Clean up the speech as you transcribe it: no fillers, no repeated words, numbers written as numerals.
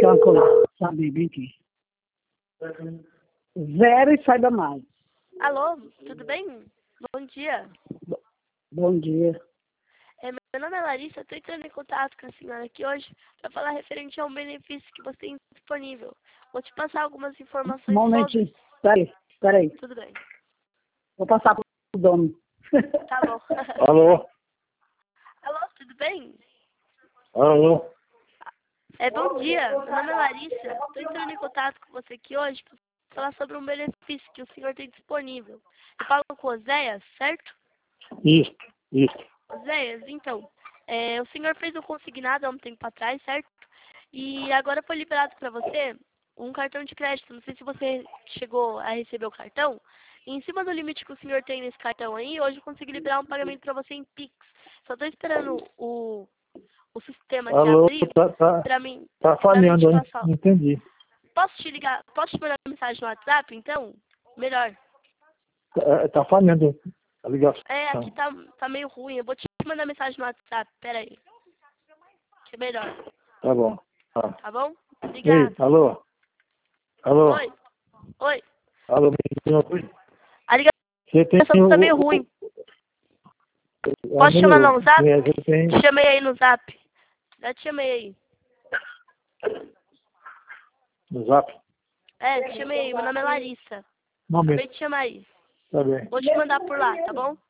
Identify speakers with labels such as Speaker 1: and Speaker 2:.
Speaker 1: banco lá. Sabe, bem aqui. 0 e saiba mais.
Speaker 2: Alô, tudo bem? Bom dia.
Speaker 1: Bom dia.
Speaker 2: Meu nome é Larissa, estou entrando em contato com a senhora aqui hoje para falar referente a um benefício que você tem disponível. Vou te passar algumas informações
Speaker 1: Um momentinho.
Speaker 2: sobre.
Speaker 1: Peraí.
Speaker 2: Tudo bem.
Speaker 1: Vou passar pro dono.
Speaker 2: Tá bom.
Speaker 3: Alô?
Speaker 2: Alô, tudo bem?
Speaker 3: Alô?
Speaker 2: Bom dia, meu nome é Larissa, estou entrando em contato com você aqui hoje para falar sobre um benefício que o senhor tem disponível. Eu falo com o Oséias, certo?
Speaker 3: Isso.
Speaker 2: Oséias, então, o senhor fez um consignado há um tempo atrás, certo? E agora foi liberado para você um cartão de crédito. Não sei se você chegou a receber o cartão. E em cima do limite que o senhor tem nesse cartão aí, hoje eu consegui liberar um pagamento para você em Pix. Só estou esperando o sistema aqui
Speaker 3: Alô?
Speaker 2: abrir para mim
Speaker 3: Tá
Speaker 2: te
Speaker 3: falhando, hein?
Speaker 2: passar.
Speaker 3: Não entendi.
Speaker 2: Posso te ligar? Posso te mandar mensagem no WhatsApp, então? Melhor.
Speaker 3: Tá falhando a ligação.
Speaker 2: Aqui tá meio ruim. Eu vou te mandar mensagem no WhatsApp. Pera aí. Que é melhor.
Speaker 3: Tá bom. Tá.
Speaker 2: Tá bom?
Speaker 3: Ei,
Speaker 2: Obrigado.
Speaker 3: alô? Alô?
Speaker 2: Oi.
Speaker 3: Alô, me diz uma coisa.
Speaker 2: A
Speaker 3: Você tem
Speaker 2: ligação tá meio ruim. Posso chamar no WhatsApp?
Speaker 3: Você tem
Speaker 2: Te chamei aí no Zap. Já te chamei aí.
Speaker 3: no Zap?
Speaker 2: Te chamei aí. Meu nome é Larissa.
Speaker 3: Um momento.
Speaker 2: Acabei de te chamar aí.
Speaker 3: Tá bem.
Speaker 2: Vou te mandar por lá, tá bom?